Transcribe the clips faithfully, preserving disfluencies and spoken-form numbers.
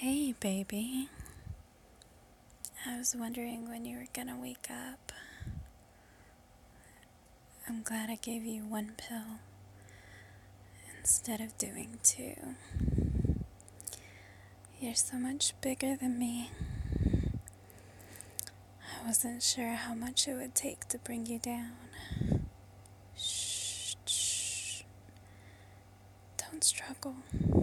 Hey, baby. I was wondering when you were gonna wake up. I'm glad I gave you one pill instead of doing two. You're so much bigger than me. I wasn't sure how much it would take to bring you down. Shh, shh. Don't struggle.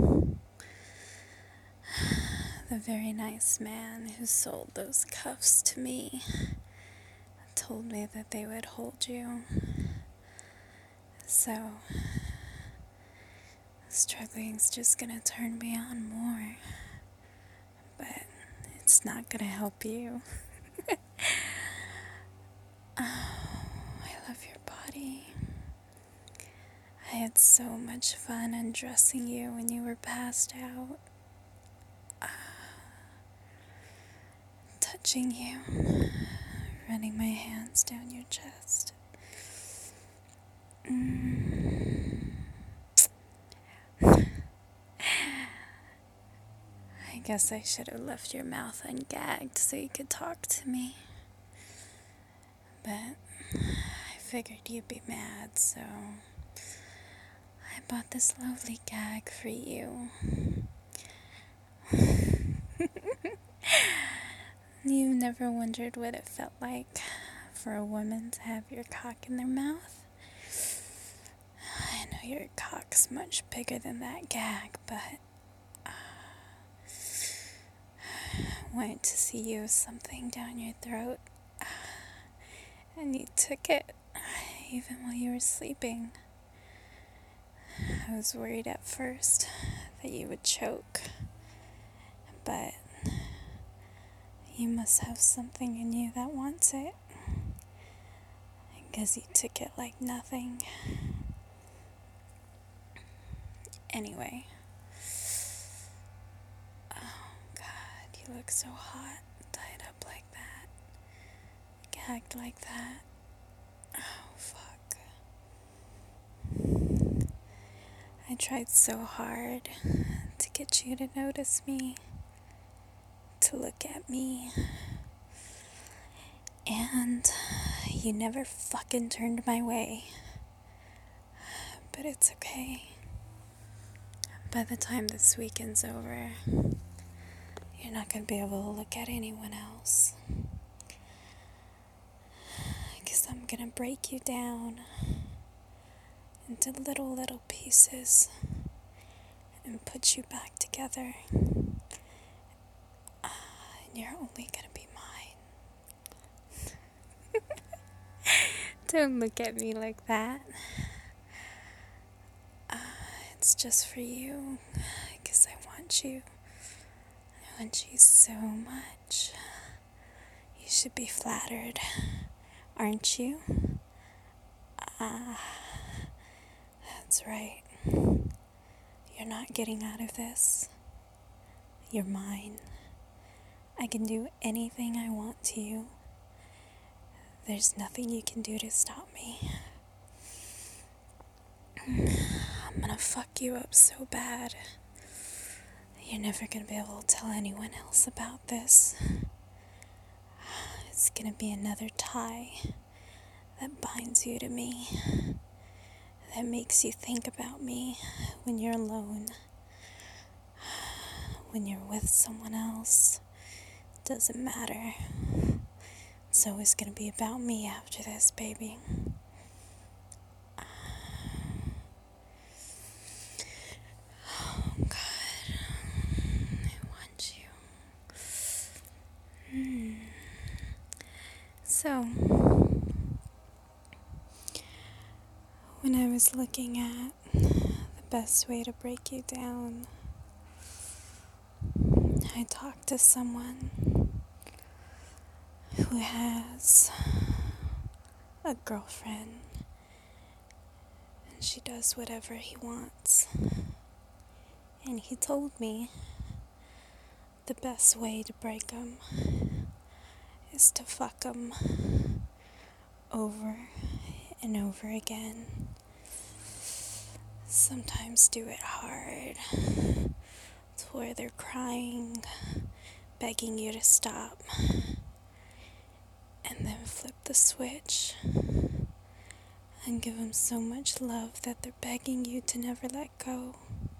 The very nice man who sold those cuffs to me told me that they would hold you. So, struggling's just gonna turn me on more. But it's not gonna help you. Oh, I love your body. I had so much fun undressing you when you were passed out. Touching you, running my hands down your chest. Mm. I guess I should have left your mouth ungagged so you could talk to me. But I figured you'd be mad, so I bought this lovely gag for you. You've never wondered what it felt like for a woman to have your cock in their mouth? I know your cock's much bigger than that gag, but uh, I wanted to see you with something down your throat, uh, and you took it, even while you were sleeping. I was worried at first that you would choke, but you must have something in you that wants it, because you took it like nothing. Anyway, oh God, you look so hot, tied up like that, gagged like that. Oh, fuck. I tried so hard to get you to notice me, to look at me, and you never fucking turned my way. But it's okay. By the time this weekend's over, you're not gonna be able to look at anyone else. Because I'm gonna break you down into little, little pieces and put you back together. Uh, and you're only gonna be mine. Don't look at me like that. Uh, it's just for you, because I want you. I want you so much. You should be flattered, aren't you? Ah, uh, that's right. You're not getting out of this. You're mine. I can do anything I want to you. There's nothing you can do to stop me. I'm gonna fuck you up so bad. You're never gonna be able to tell anyone else about this. It's gonna be another tie that binds you to me, that makes you think about me when you're alone. When you're with someone else, it doesn't matter. It's always gonna be about me after this, baby. Oh, God. I want you. Hmm. So, when I was looking at the best way to break you down, I talked to someone who has a girlfriend, and she does whatever he wants. And he told me the best way to break him is to fuck him over and over again. Sometimes do it hard, to where they're crying, begging you to stop, and then flip the switch and give them so much love that they're begging you to never let go,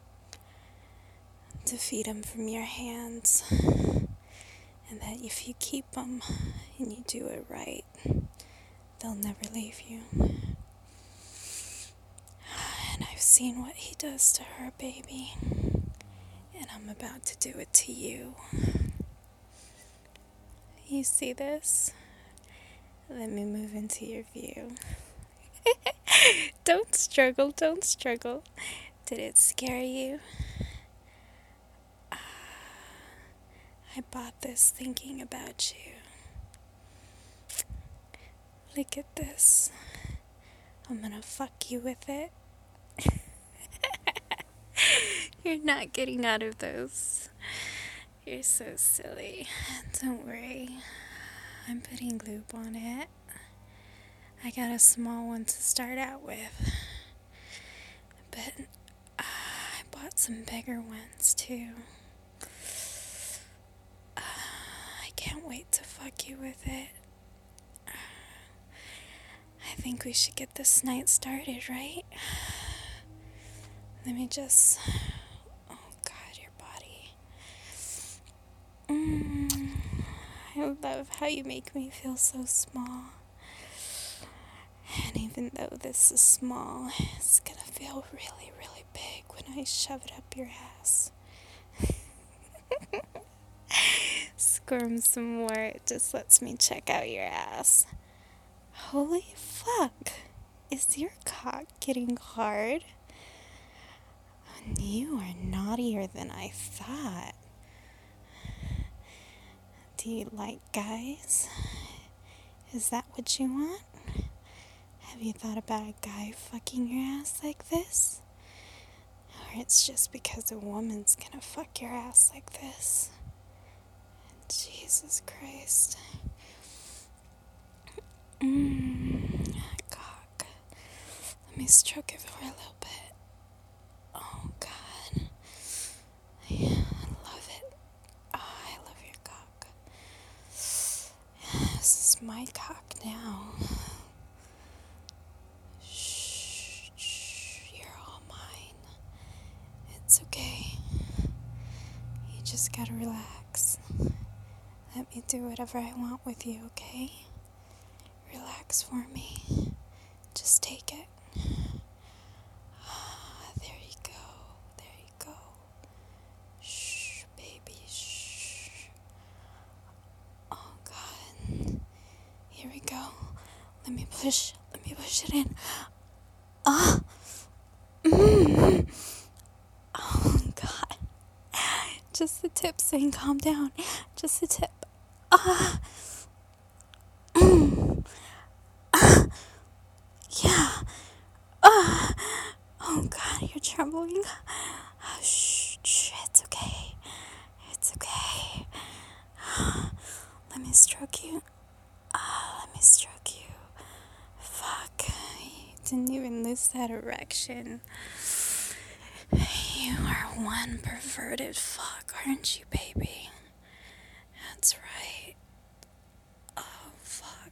to feed them from your hands, and that if you keep them and you do it right, they'll never leave you. And I've seen what he does to her baby, and I'm about to do it to you. You see this? Let me move into your view. Don't struggle, don't struggle. Did it scare you? Uh, I bought this thinking about you. Look at this. I'm gonna fuck you with it. You're not getting out of those. You're so silly. Don't worry. I'm putting lube on it. I got a small one to start out with. But uh, I bought some bigger ones too. Uh, I can't wait to fuck you with it. Uh, I think we should get this night started, right? Let me just... Oh God, your body. Mm, I love how you make me feel so small. And even though this is small, it's gonna feel really, really big when I shove it up your ass. Squirm some more, it just lets me check out your ass. Holy fuck! Is your cock getting hard? You are naughtier than I thought. Do you like guys? Is that what you want? Have you thought about a guy fucking your ass like this? Or it's just because a woman's gonna fuck your ass like this? Jesus Christ. Mmm, cock. Let me stroke it for a little bit. Oh God. Yeah, I love it. Oh, I love your cock. This is my cock now. Shh, shh, you're all mine. It's okay. You just gotta relax. Let me do whatever I want with you, okay? Relax for me. Just take it. There you go. There you go. Shh, baby, shh. Oh, God. Here we go. Let me push. Let me push it in. Ah. Mm. Oh, God. Just the tip saying calm down. Just the tip. Ah. Mm. Ah. Yeah. Ah. Oh, God, you're trembling. Oh, shh, shh, it's okay. It's okay. Let me stroke you. Ah, let me stroke you. Fuck. You didn't even lose that erection. You are one perverted fuck, aren't you, baby? That's right. Oh, fuck.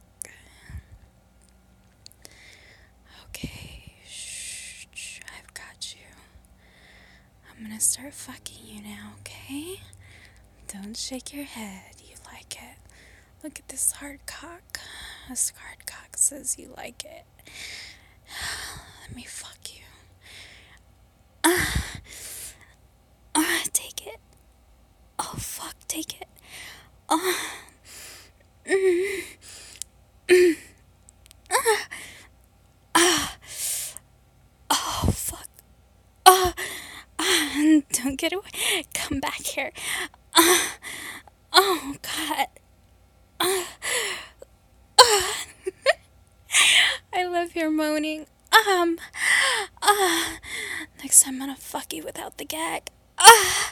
Okay. Shh, shh, I've got you. I'm gonna start fucking you now, okay? Don't shake your head. You like it. Look at this hard cock. This hard cock says you like it. Let me fuck you. Ah, ah, take it. Oh, fuck, take it. Ah, mm, mm, ah, ah, oh, fuck. Ah, ah, don't get away. Come back here. Ah, oh, God. Ah, ah. I love your moaning. Um, ah. Next time I'm gonna fuck you without the gag. Ah,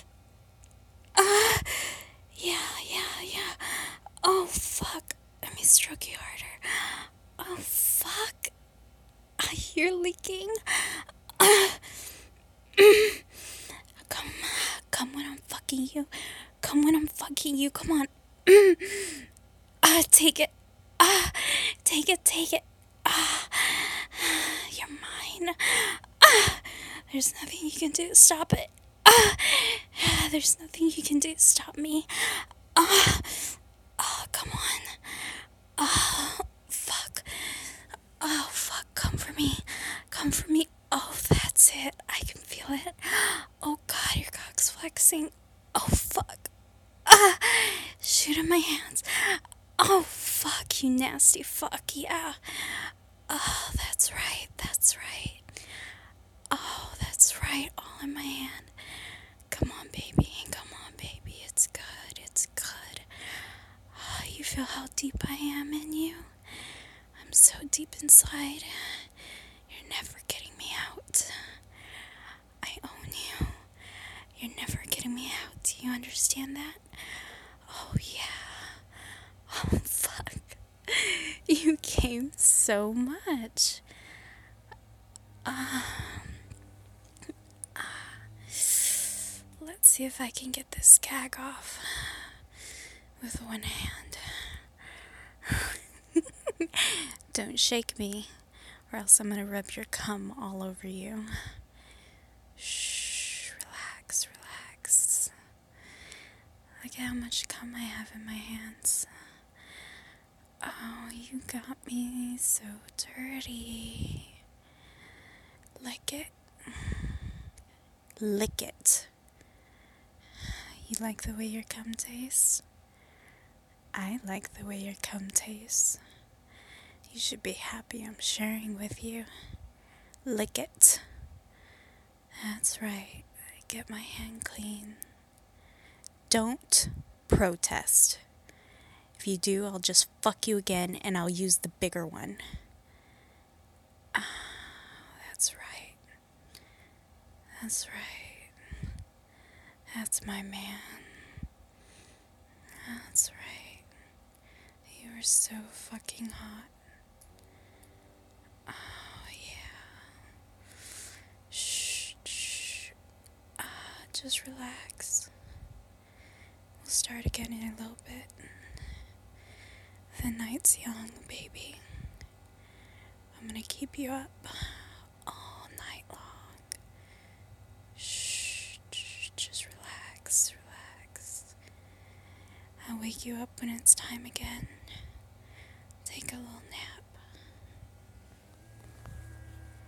ah. Yeah, yeah, yeah. Oh, fuck. Let me stroke you harder. Oh, fuck. Ah, you're leaking. Ah. Come, Come when I'm fucking you. Come when I'm fucking you. Come on. Ah, take it. Ah, take it, take it. Ah, you're mine. Ah, there's nothing you can do to stop it. Ah, there's nothing you can do to stop me. Ah, oh, come on. Oh, fuck. Oh, fuck. Come for me. Come for me. Oh, that's it. I can feel it. Oh, God, your cock's flexing. Oh, fuck. Ah, shoot in my hands. Oh, fuck, you nasty fuck. Yeah. Oh, that's right. That's right. Oh, that's right. All in my hand. Come on, baby. Come on, baby. It's good. It's good. Oh, you feel how deep I am in you? I'm so deep inside. You're never getting me out. I own you. You're never getting me out. Do you understand that? Oh, yeah. Oh, fuck. You came so much. Um, uh, let's see if I can get this gag off with one hand. Don't shake me, or else I'm gonna rub your cum all over you. Shh, relax, relax. Look at how much cum I have in my hands. Oh, you got me so dirty. Lick it. Lick it. You like the way your cum tastes? I like the way your cum tastes. You should be happy I'm sharing with you. Lick it. That's right. I get my hand clean. Don't protest. If you do, I'll just fuck you again and I'll use the bigger one. Ah, that's right. That's right. That's my man. That's right. You are so fucking hot. Oh, yeah. Shh, shh. Ah, just relax. We'll start again in a little bit. The night's young, baby. I'm gonna keep you up all night long. Shh, shh, just relax, relax. I'll wake you up when it's time again.